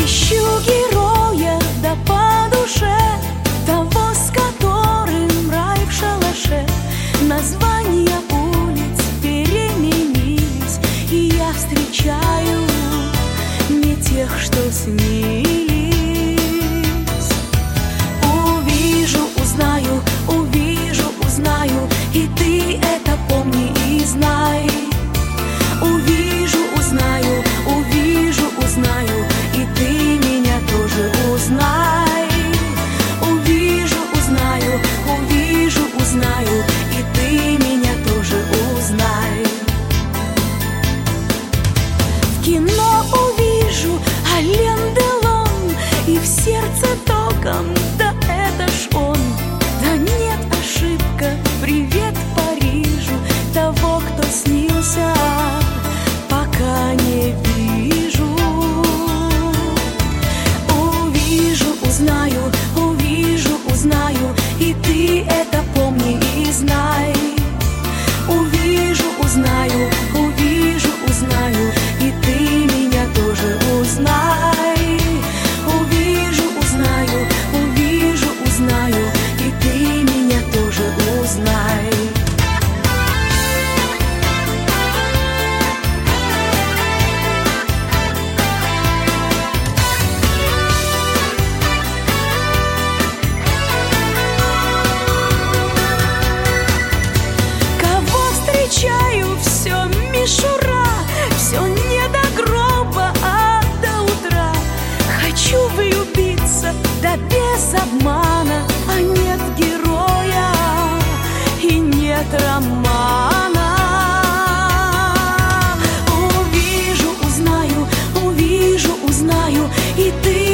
Ищу героя, да по душе, того, с которым рай в шалаше. Названия улиц переменились, и я встречаю не тех, что снились. Увижу, узнаю, увижу, узнаю, и ты это помни и знай. Увижу, узнаю, увижу, узнаю, и ты меня тоже узнай. Увижу, узнаю, увижу, узнаю, и ты меня тоже узнай. В кино увижу Ален Делон, и в сердце током, да это ж он. Да нет, ошибка, привет Парижу, того, кто снился, пока не вижу. Увижу, узнаю, увижу, узнаю, и ты это помни и знай. Увижу, узнаю, увижу, узнаю, и ты меня тоже узнай. Увижу, узнаю, увижу, узнаю, и ты меня тоже узнай. Встречаю, все мишура, все не до гроба, а до утра. Хочу влюбиться, да без обмана, а нет героя и нет романа. Увижу, узнаю, и ты